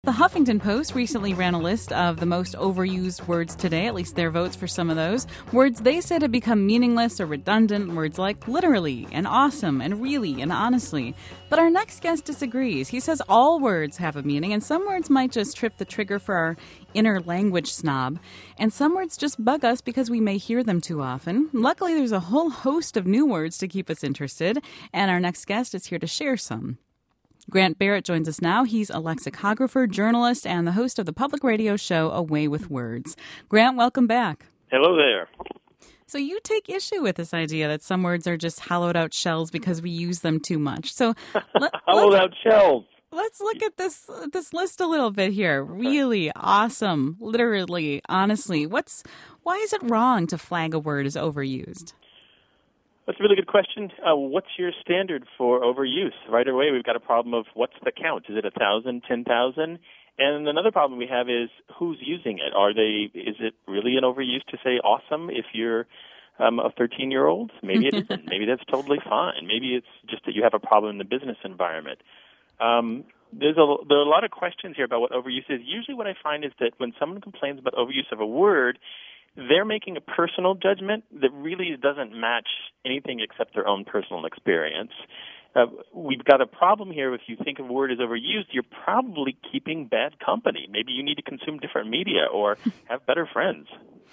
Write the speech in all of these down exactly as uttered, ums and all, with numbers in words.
The Huffington Post recently ran a list of the most overused words today, at least their votes for some of those. Words they said have become meaningless or redundant, words like literally and awesome and really and honestly. But our next guest disagrees. He says all words have a meaning, and some words might just trip the trigger for our inner language snob, and some words just bug us because we may hear them too often. Luckily, there's a whole host of new words to keep us interested, and our next guest is here to share some. Grant Barrett joins us now. He's a lexicographer, journalist, and the host of the public radio show A Way with Words. Grant, welcome back. Hello there. So you take issue with this idea that some words are just hollowed-out shells because we use them too much. So let, hollowed-out shells. Let's look at this this list a little bit here. Really, awesome, literally, honestly. What's why is it wrong to flag a word as overused? That's a really good question. Uh, what's your standard for overuse? Right away, we've got a problem of what's the count? Is it a thousand, ten thousand? And another problem we have is who's using it. Are they? Is it really an overuse to say awesome if you're um, a thirteen-year-old? Maybe it isn't. Maybe that's totally fine. Maybe it's just that you have a problem in the business environment. Um, there's a there are a lot of questions here about what overuse is. Usually, what I find is that when someone complains about overuse of a word, they're making a personal judgment that really doesn't match anything except their own personal experience. Uh, we've got a problem here. If you think a word is overused, you're probably keeping bad company. Maybe you need to consume different media or have better friends.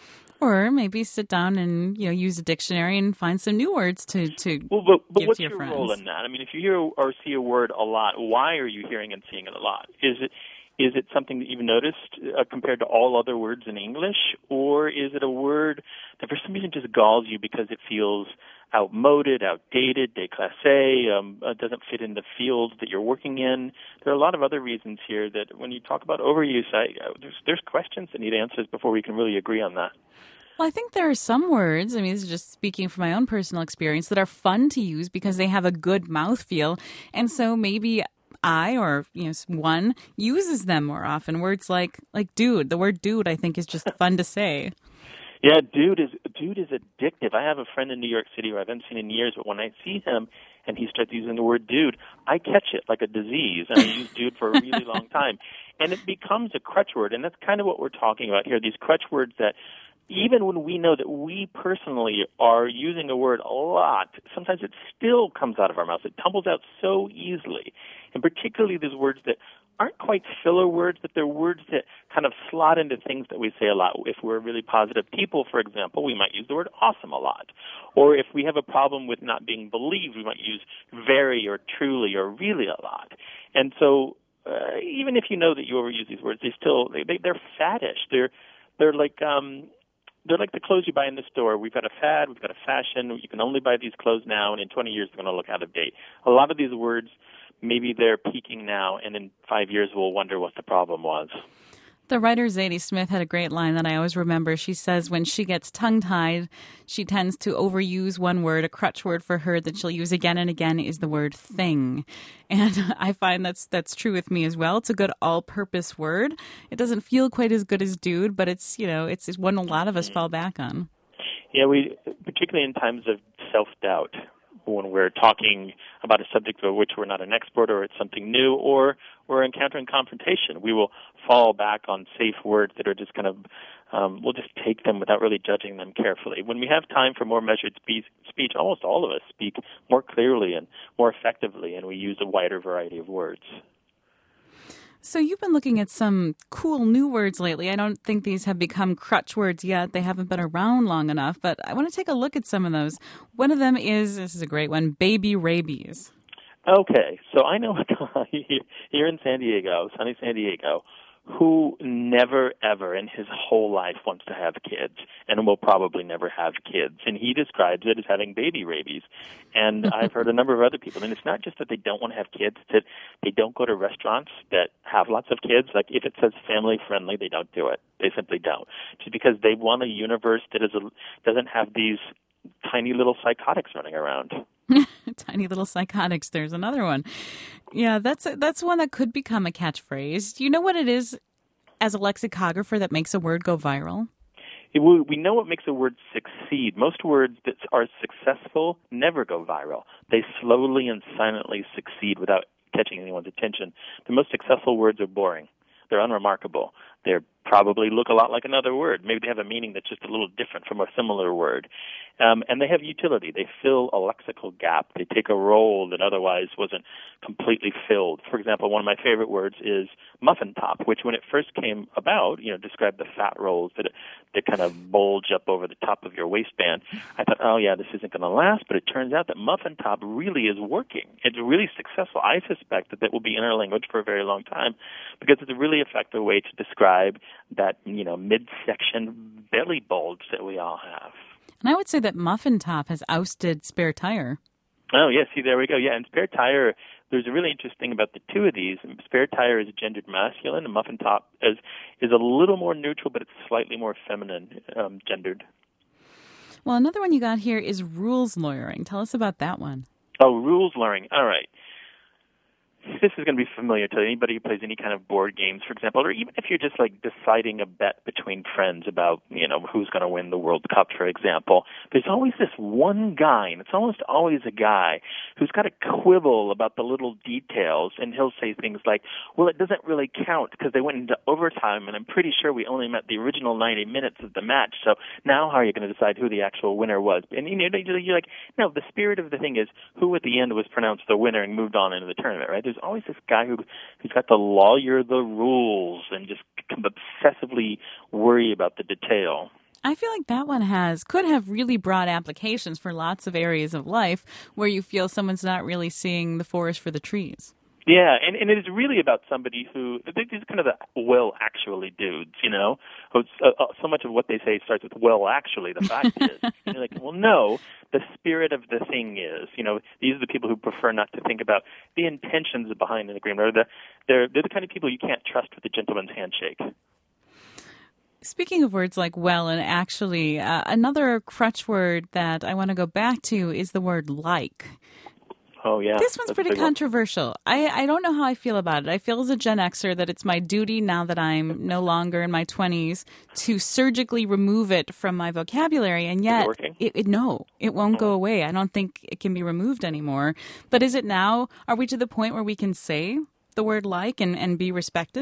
Or maybe sit down and, you know, use a dictionary and find some new words to, to well, but, but give what's to your, your friends. role in that? I mean, if you hear or see a word a lot, why are you hearing and seeing it a lot? Is it Is it something that you've noticed uh, compared to all other words in English, or is it a word that for some reason just galls you because it feels outmoded, outdated, déclassé, um, uh, doesn't fit in the field that you're working in? There are a lot of other reasons here that when you talk about overuse, I, uh, there's, there's questions that need answers before we can really agree on that. Well, I think there are some words, I mean, this is just speaking from my own personal experience, that are fun to use because they have a good mouthfeel, and so maybe I or you know one uses them more often. Words like like dude. The word dude I think is just fun to say. Yeah, dude is dude is addictive. I have a friend in New York City who I haven't seen in years, but when I see him and he starts using the word dude, I catch it like a disease, and I use dude for a really long time. And it becomes a crutch word, and that's kind of what we're talking about here, these crutch words that even when we know that we personally are using a word a lot, sometimes it still comes out of our mouths. It tumbles out so easily. And particularly these words that aren't quite filler words, but they're words that kind of slot into things that we say a lot. If we're really positive people, for example, we might use the word awesome a lot. Or if we have a problem with not being believed, we might use very or truly or really a lot. And so uh, even if you know that you overuse these words, they still, they, they, they're faddish. They're, they're like... Um, They're like the clothes you buy in the store. We've got a fad, we've got a fashion. You can only buy these clothes now, and in twenty years they're going to look out of date. A lot of these words, maybe they're peaking now, and in five years we'll wonder what the problem was. The writer Zadie Smith had a great line that I always remember. She says when she gets tongue-tied, she tends to overuse one word. A crutch word for her that she'll use again and again is the word thing. And I find that's that's true with me as well. It's a good all-purpose word. It doesn't feel quite as good as dude, but it's, you know, it's, it's one a lot of us fall back on. Yeah, we particularly in times of self-doubt, when we're talking about a subject of which we're not an expert or it's something new or we're encountering confrontation, we will fall back on safe words that are just kind of, um, we'll just take them without really judging them carefully. When we have time for more measured spe- speech, almost all of us speak more clearly and more effectively, and we use a wider variety of words. So you've been looking at some cool new words lately. I don't think these have become crutch words yet. They haven't been around long enough, but I want to take a look at some of those. One of them is, this is a great one, baby rabies. Okay, so I know a guy here in San Diego, sunny San Diego, who never, ever in his whole life wants to have kids and will probably never have kids. And he describes it as having baby rabies. And I've heard a number of other people. And it's not just that they don't want to have kids, it's that they don't go to restaurants that have lots of kids. Like if it says family friendly, they don't do it. They simply don't. Just because they want a universe that is a, doesn't have these tiny little psychotics running around. Tiny little psychotics. There's another one. Yeah, that's a, that's one that could become a catchphrase. Do you know what it is as a lexicographer that makes a word go viral? It, we know what makes a word succeed. Most words that are successful never go viral. They slowly and silently succeed without catching anyone's attention. The most successful words are boring. They're unremarkable. They probably look a lot like another word. Maybe they have a meaning that's just a little different from a similar word. Um, and they have utility. They fill a lexical gap. They take a role that otherwise wasn't completely filled. For example, one of my favorite words is muffin top, which when it first came about, you know, described the fat rolls that that kind of bulge up over the top of your waistband. I thought, oh yeah, this isn't going to last. But it turns out that muffin top really is working. It's really successful. I suspect that that will be in our language for a very long time because it's a really effective way to describe that, you know, midsection belly bulge that we all have. And I would say that muffin top has ousted spare tire. Oh, yeah, see, there we go. Yeah, and spare tire, there's a really interesting about the two of these. Spare tire is gendered masculine, and muffin top is, is a little more neutral, but it's slightly more feminine um, gendered. Well, another one you got here is rules lawyering. Tell us about that one. Oh, rules lawyering. All right. This is going to be familiar to anybody who plays any kind of board games, for example, or even if you're just like deciding a bet between friends about, you know, who's going to win the World Cup, for example. There's always this one guy, and it's almost always a guy, who's got a quibble about the little details, and he'll say things like, well, it doesn't really count because they went into overtime, and I'm pretty sure we only met the original ninety minutes of the match, so now how are you going to decide who the actual winner was? And you know, you're like, no, the spirit of the thing is who at the end was pronounced the winner and moved on into the tournament, right? There's always this guy who, who's got to lawyer the rules and just obsessively worry about the detail. I feel like that one has could have really broad applications for lots of areas of life where you feel someone's not really seeing the forest for the trees. Yeah, and, and it is really about somebody who, these are kind of the well, actually dudes, you know? So, uh, so much of what they say starts with, well, actually, the fact is. And you're like, well, no, the spirit of the thing is, you know, these are the people who prefer not to think about the intentions behind an agreement. Or the, they're, they're the kind of people you can't trust with a gentleman's handshake. Speaking of words like well and actually, uh, another crutch word that I want to go back to is the word like. Oh, yeah. This one's pretty controversial. I, I don't know how I feel about it. I feel as a Gen Xer that it's my duty now that I'm no longer in my twenties to surgically remove it from my vocabulary. And yet, is it working? It, it, no, it won't go away. I don't think it can be removed anymore. But is it now? Are we to the point where we can say the word like and, and be respected?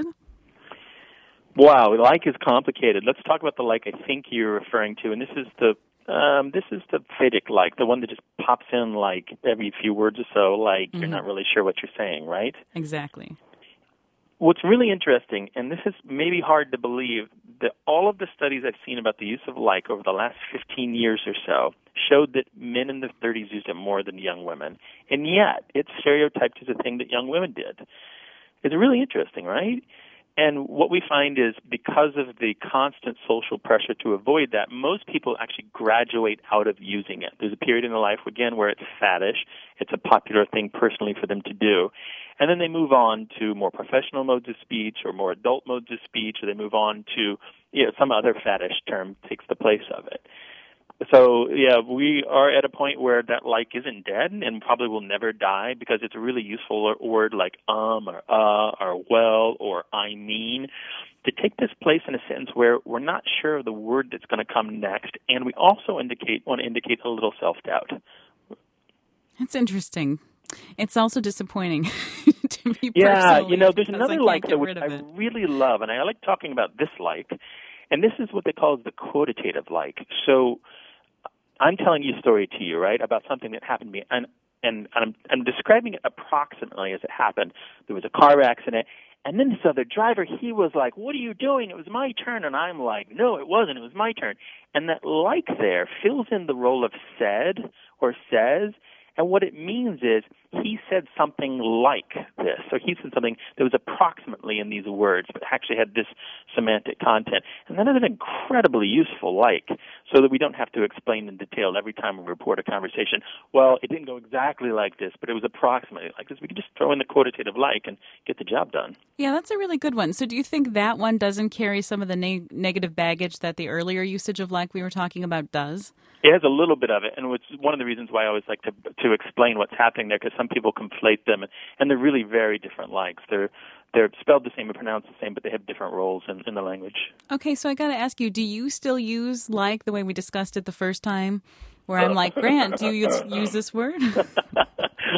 Wow, like is complicated. Let's talk about the like I think you're referring to. And this is the Um, this is the Vedic like, the one that just pops in like every few words or so, like mm-hmm. You're not really sure what you're saying, right? Exactly. What's really interesting, and this is maybe hard to believe, that all of the studies I've seen about the use of like over the last fifteen years or so showed that men in their thirties used it more than young women. And yet, it's stereotyped as a thing that young women did. It's really interesting, right? And what we find is because of the constant social pressure to avoid that, most people actually graduate out of using it. There's a period in their life, again, where it's faddish. It's a popular thing personally for them to do. And then they move on to more professional modes of speech or more adult modes of speech, or they move on to, you know, some other faddish term takes the place of it. So, yeah, we are at a point where that like isn't dead and probably will never die because it's a really useful word like um or uh or well or I mean to take this place in a sentence where we're not sure of the word that's going to come next, and we also indicate want to indicate a little self-doubt. That's interesting. It's also disappointing to me Yeah, you know, there's because another like that which I really love, and I like talking about this like, and this is what they call the quotative like. So I'm telling you a story to you, right, about something that happened to me, and, and, and I'm, I'm describing it approximately as it happened. There was a car accident, and then this other driver, he was like, what are you doing? It was my turn. And I'm like, no, it wasn't. It was my turn. And that like there fills in the role of said or says, and what it means is he said something like this. So he said something that was approximately in these words, but actually had this semantic content. And that is an incredibly useful like, so that we don't have to explain in detail every time we report a conversation, well, it didn't go exactly like this, but it was approximately like this. We can just throw in the quotative like and get the job done. Yeah, that's a really good one. So do you think that one doesn't carry some of the ne- negative baggage that the earlier usage of like we were talking about does? It has a little bit of it, and it's one of the reasons why I always like to to explain what's happening there, because some people conflate them, and they're really very different likes. They're they're spelled the same and pronounced the same, but they have different roles in, in the language. Okay, so I got to ask you, do you still use like the way we discussed it the first time, where I'm like, Grant, do you use, use this word?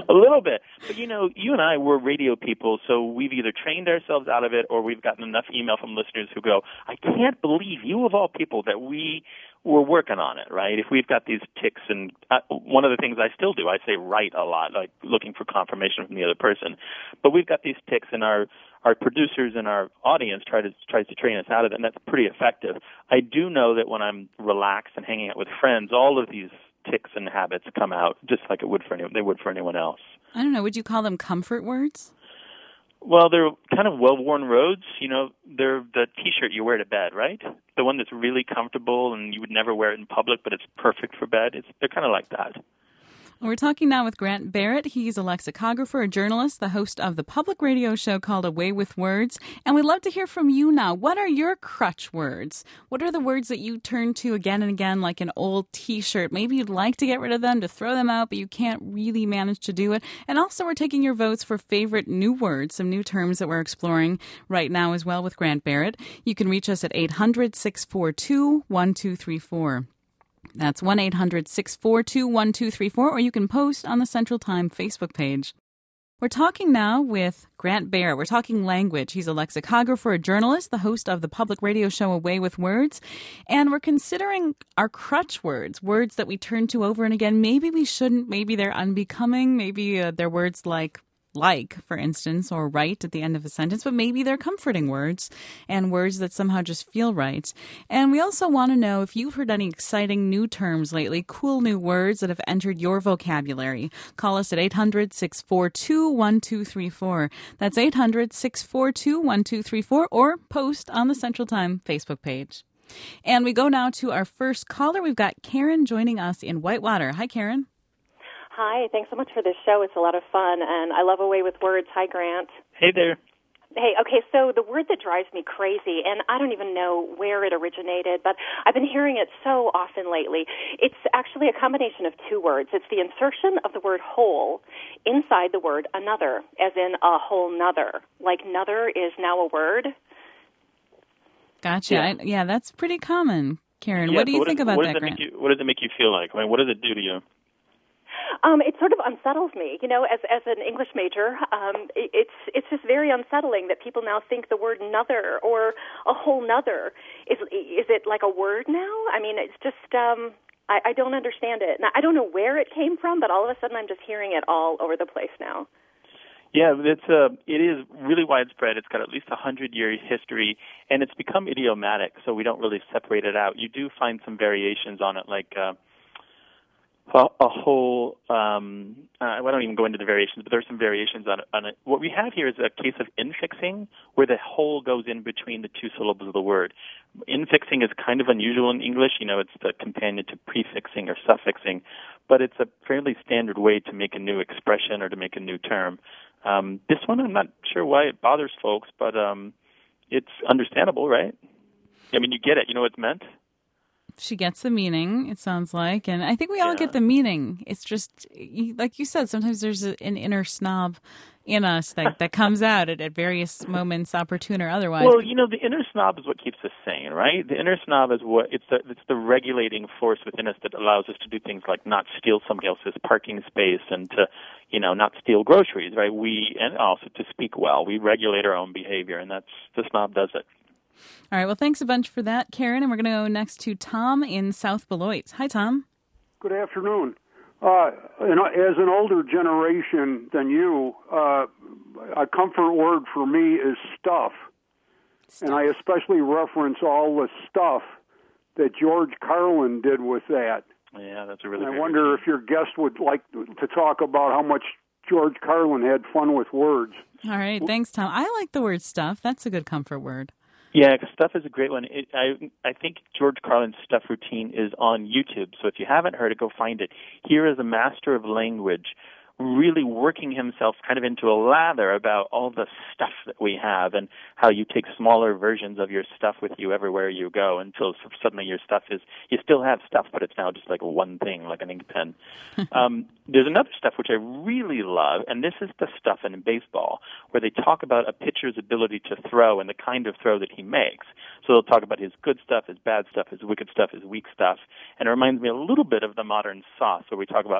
A little bit. But, you know, you and I, we're radio people, so we've either trained ourselves out of it or we've gotten enough email from listeners who go, I can't believe you of all people that we were working on it, right? If we've got these tics, and uh, one of the things I still do, I say write a lot, like looking for confirmation from the other person. But we've got these tics, and our our producers and our audience try to tries to train us out of it, and that's pretty effective. I do know that when I'm relaxed and hanging out with friends, all of these tics and habits come out just like it would for any, they would for anyone else. I don't know. Would you call them comfort words? Well, they're kind of well-worn roads. You know, they're the T-shirt you wear to bed, right? The one that's really comfortable and you would never wear it in public, but it's perfect for bed. It's they're kind of like that. We're talking now with Grant Barrett. He's a lexicographer, a journalist, the host of the public radio show called Away with Words. And we'd love to hear from you now. What are your crutch words? What are the words that you turn to again and again, like an old T-shirt? Maybe you'd like to get rid of them, to throw them out, but you can't really manage to do it. And also we're taking your votes for favorite new words, some new terms that we're exploring right now as well with Grant Barrett. You can reach us at eight hundred, six four two, one two three four. That's one eight hundred, six four two, one two three four, or you can post on the Central Time Facebook page. We're talking now with Grant Barrett. We're talking language. He's a lexicographer, a journalist, the host of the public radio show Away with Words. And we're considering our crutch words, words that we turn to over and again. Maybe we shouldn't. Maybe they're unbecoming. Maybe uh, they're words like like, for instance, or right at the end of a sentence, but maybe they're comforting words and words that somehow just feel right. And we also want to know if you've heard any exciting new terms lately, cool new words that have entered your vocabulary. Call us at eight hundred, six four two, one two three four. That's eight hundred, six four two, one two three four, or post on the Central Time Facebook page. And we go now to our first caller. We've got Karen joining us in Whitewater. Hi, Karen. Hi, thanks so much for this show. It's a lot of fun, and I love Away with Words. Hi, Grant. Hey there. Hey, okay, so the word that drives me crazy, and I don't even know where it originated, but I've been hearing it so often lately. It's actually a combination of two words. It's the insertion of the word whole inside the word another, as in a whole nother. Like nother is now a word. Gotcha. Yeah, I, yeah that's pretty common, Karen. Yeah, what do you what think does, about what that, does it Grant? make you, what does it make you feel like? I mean, what does it do to you? Um, it sort of unsettles me, you know, as as an English major. Um, it, it's it's just very unsettling that people now think the word "nother" or a whole nother is is it like a word now? I mean, it's just um, I, I don't understand it. Now, I don't know where it came from, but all of a sudden I'm just hearing it all over the place now. Yeah, it's uh, it is really widespread. It's got at least a hundred-year history, and it's become idiomatic, so we don't really separate it out. You do find some variations on it, like uh, a, a whole. Um, uh, I don't even go into the variations, but there's some variations on it, on it. What we have here is a case of infixing, where the whole goes in between the two syllables of the word. Infixing is kind of unusual in English. You know, it's the companion to prefixing or suffixing, but it's a fairly standard way to make a new expression or to make a new term. Um, this one, I'm not sure why it bothers folks, but um, it's understandable, right? I mean, you get it. You know what it's meant? She gets the meaning, it sounds like. And I think we all Yeah. get the meaning. It's just, like you said, sometimes there's a, an inner snob in us that, that comes out at, at various moments, opportune or otherwise. Well, you know, the inner snob is what keeps us sane, right? The inner snob is what, it's the, it's the regulating force within us that allows us to do things like not steal somebody else's parking space and to, you know, not steal groceries, right? We, and also to speak well. We regulate our own behavior, and that's, the snob does it. All right, well, thanks a bunch for that, Karen. And we're going to go next to Tom in South Beloit. Hi, Tom. Good afternoon. Uh, and as an older generation than you, uh, a comfort word for me is stuff. stuff. And I especially reference all the stuff that George Carlin did with that. Yeah, that's a really and I great wonder routine. if your guest would like to talk about how much George Carlin had fun with words. All right, thanks, Tom. I like the word stuff. That's a good comfort word. Yeah, stuff is a great one. It, I I think George Carlin's stuff routine is on YouTube, so if you haven't heard it, go find it. Here is a master of language really working himself kind of into a lather about all the stuff that we have and how you take smaller versions of your stuff with you everywhere you go until suddenly your stuff is, you still have stuff, but it's now just like one thing, like an ink pen. um, there's another stuff which I really love, and this is the stuff in baseball, where they talk about a pitcher's ability to throw and the kind of throw that he makes. So they'll talk about his good stuff, his bad stuff, his wicked stuff, his weak stuff, and it reminds me a little bit of the modern sauce, where we talk about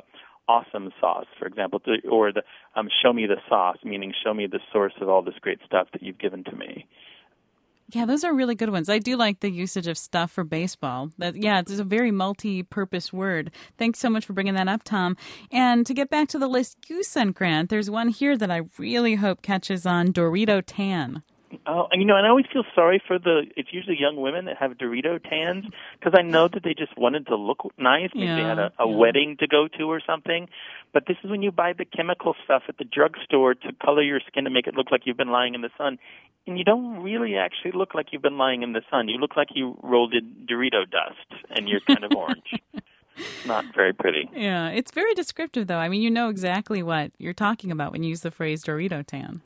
awesome sauce, for example, to, or the um, show me the sauce, meaning show me the source of all this great stuff that you've given to me. Yeah, those are really good ones. I do like the usage of stuff for baseball. That, yeah, it's a very multi-purpose word. Thanks so much for bringing that up, Tom. And to get back to the list you sent, Grant, there's one here that I really hope catches on, Dorito tan. Oh, and you know, and I always feel sorry for the, it's usually young women that have Dorito tans, because I know that they just wanted to look nice. Maybe yeah, they had a, a yeah. wedding to go to or something. But this is when you buy the chemical stuff at the drugstore to color your skin to make it look like you've been lying in the sun. And you don't really actually look like you've been lying in the sun. You look like you rolled in Dorito dust, and you're kind of orange. Not very pretty. Yeah, it's very descriptive, though. I mean, you know exactly what you're talking about when you use the phrase Dorito tan.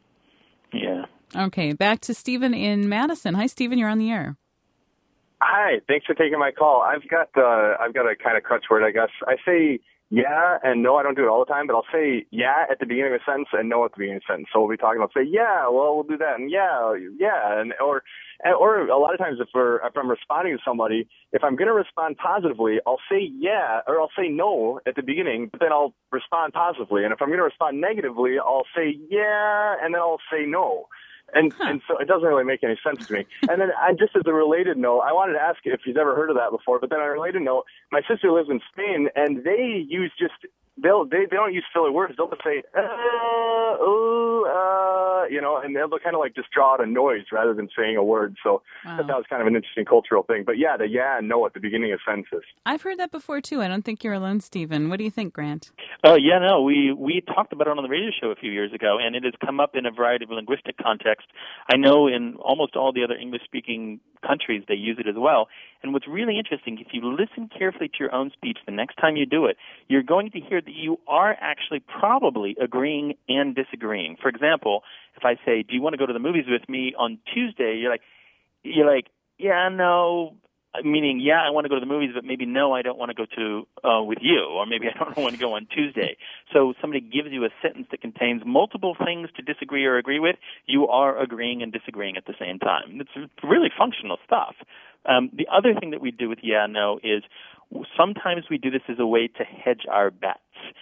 Yeah. Okay, back to Stephen in Madison. Hi, Stephen. You're on the air. Hi. Thanks for taking my call. I've got uh, I've got a kind of crutch word, I guess. I say yeah and no. I don't do it all the time, but I'll say yeah at the beginning of a sentence and no at the beginning of a sentence. So we'll be talking. I'll say yeah. Well, we'll do that, and yeah, yeah, and or or a lot of times if we're if I'm responding to somebody, if I'm going to respond positively, I'll say yeah or I'll say no at the beginning, but then I'll respond positively. And if I'm going to respond negatively, I'll say yeah and then I'll say no. And huh. and so it doesn't really make any sense to me. And then I, just as a related note, I wanted to ask you if you've ever heard of that before, but then on a related note, my sister lives in Spain, and they use just, they'll, they, they don't use filler words. They'll just say, uh, ooh, uh, you know, and they'll kind of like just draw out a noise rather than saying a word. So wow. I thought that was kind of an interesting cultural thing. But yeah, the yeah and no at the beginning of sentences. I've heard that before, too. I don't think you're alone, Stephen. What do you think, Grant? Oh, yeah, no, we, we talked about it on the radio show a few years ago, and it has come up in a variety of linguistic contexts. I know in almost all the other English-speaking countries they use it as well. And what's really interesting, if you listen carefully to your own speech the next time you do it, you're going to hear that you are actually probably agreeing and disagreeing. For example, if I say, do you want to go to the movies with me on Tuesday? You're like, you're like, yeah, no, meaning, yeah, I want to go to the movies, but maybe no, I don't want to go to uh, with you, or maybe I don't want to go on Tuesday. So somebody gives you a sentence that contains multiple things to disagree or agree with. You are agreeing and disagreeing at the same time. It's really functional stuff. Um, the other thing that we do with yeah, no is sometimes we do this as a way to hedge our bets.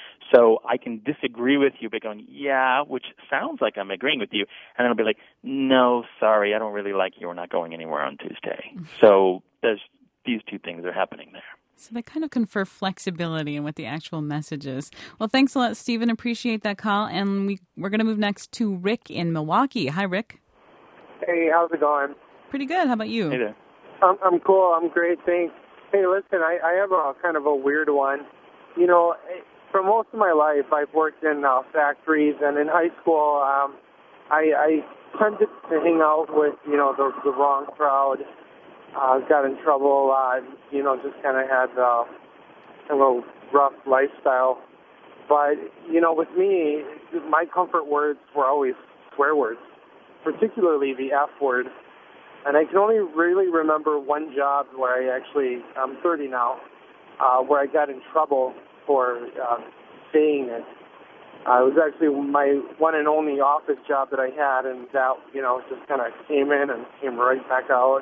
So I can disagree with you by going, yeah, which sounds like I'm agreeing with you, and then I'll be like, no, sorry, I don't really like you. We're not going anywhere on Tuesday. So there's, these two things are happening there. So they kind of confer flexibility in what the actual message is. Well, thanks a lot, Stephen. Appreciate that call. And we, we're going to move next to Rick in Milwaukee. Hi, Rick. Hey, how's it going? Pretty good. How about you? Hey there. I'm, I'm cool. I'm great. Thanks. Hey, listen, I, I have a kind of a weird one. You know, for most of my life, I've worked in uh, factories, and in high school, um, I, I tended to hang out with, you know, the, the wrong crowd. Uh, got in trouble a lot, you know, just kind of had uh, a little rough lifestyle. But, you know, with me, my comfort words were always swear words, particularly the F word. And I can only really remember one job where I actually, I'm thirty now, uh, where I got in trouble for uh, saying it. Uh, it was actually my one and only office job that I had, and that, you know, just kind of came in and came right back out.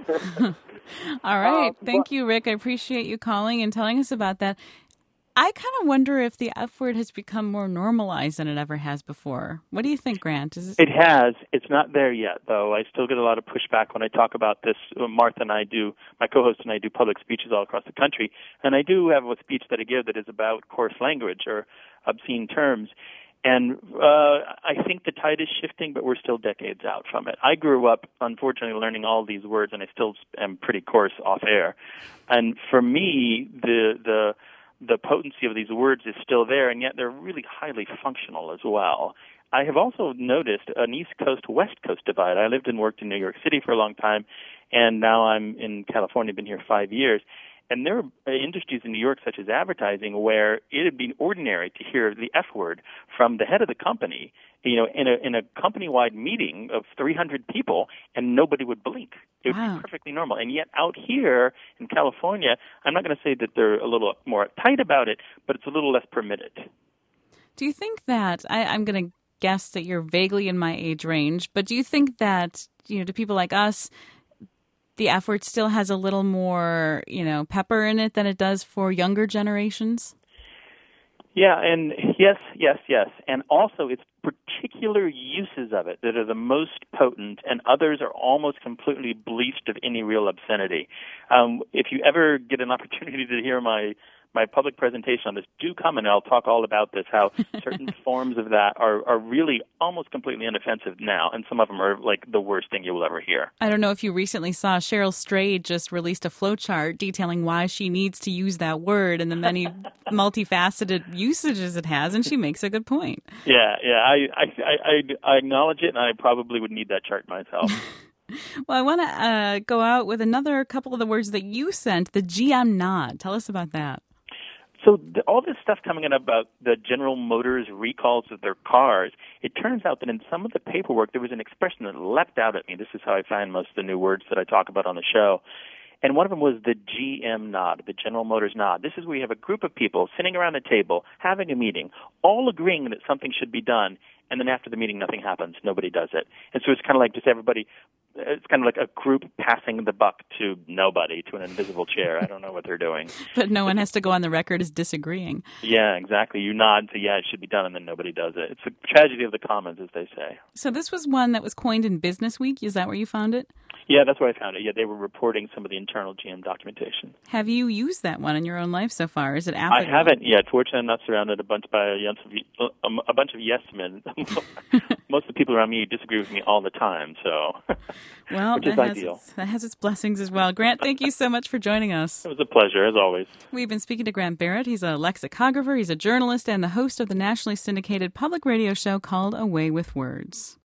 All right. Uh, Thank but, you, Rick. I appreciate you calling and telling us about that. I kind of wonder if the F word has become more normalized than it ever has before. What do you think, Grant? Is it... it has. It's not there yet, though. I still get a lot of pushback when I talk about this. Martha and I do, my co-host and I do public speeches all across the country, and I do have a speech that I give that is about coarse language or obscene terms. And uh, I think the tide is shifting, but we're still decades out from it. I grew up, unfortunately, learning all these words, and I still am pretty coarse off air. And for me, the the the potency of these words is still there, and yet they're really highly functional as well. I have also noticed an East Coast, West Coast divide. I lived and worked in New York City for a long time, and now I'm in California, been here five years. And there are industries in New York, such as advertising, where it would be ordinary to hear the F word from the head of the company, you know, in a in a company-wide meeting of three hundred people, and nobody would blink. It would wow. be perfectly normal. And yet out here in California, I'm not going to say that they're a little more tight about it, but it's a little less permitted. Do you think that, I, I'm going to guess that you're vaguely in my age range, but do you think that, you know, to people like us, the F word still has a little more, you know, pepper in it than it does for younger generations? Yeah, and yes, yes, yes. And also it's particular uses of it that are the most potent, and others are almost completely bleached of any real obscenity. Um, if you ever get an opportunity to hear my my public presentation on this, do come and I'll talk all about this, how certain forms of that are, are really almost completely inoffensive now, and some of them are like the worst thing you will ever hear. I don't know if you recently saw Cheryl Strayed just released a flowchart detailing why she needs to use that word and the many multifaceted usages it has, and she makes a good point. Yeah, yeah, I, I, I, I acknowledge it, and I probably would need that chart myself. Well, I want to uh, go out with another couple of the words that you sent, the G M nod. Tell us about that. So the, all this stuff coming in about the General Motors recalls of their cars, it turns out that in some of the paperwork there was an expression that leapt out at me. This is how I find most of the new words that I talk about on the show. And one of them was the G M nod, the General Motors nod. This is where you have a group of people sitting around a table, having a meeting, all agreeing that something should be done, and then after the meeting nothing happens. Nobody does it. And so it's kind of like just everybody, it's kind of like a group passing the buck to nobody, to an invisible chair. I don't know what they're doing. But no one has to go on the record as disagreeing. Yeah, exactly. You nod and say, yeah, it should be done, and then nobody does it. It's a tragedy of the commons, as they say. So this was one that was coined in Business Week. Is that where you found it? Yeah, that's where I found it. Yeah, they were reporting some of the internal G M documentation. Have you used that one in your own life so far? Is it I applicable? haven't yet. Fortunately, I'm not surrounded a bunch by a, yes, a bunch of yes men. Most of the people around me disagree with me all the time, so well, which is that has ideal. Its, that has its blessings as well. Grant, thank you so much for joining us. It was a pleasure, as always. We've been speaking to Grant Barrett. He's a lexicographer, he's a journalist, and the host of the nationally syndicated public radio show called Away with Words.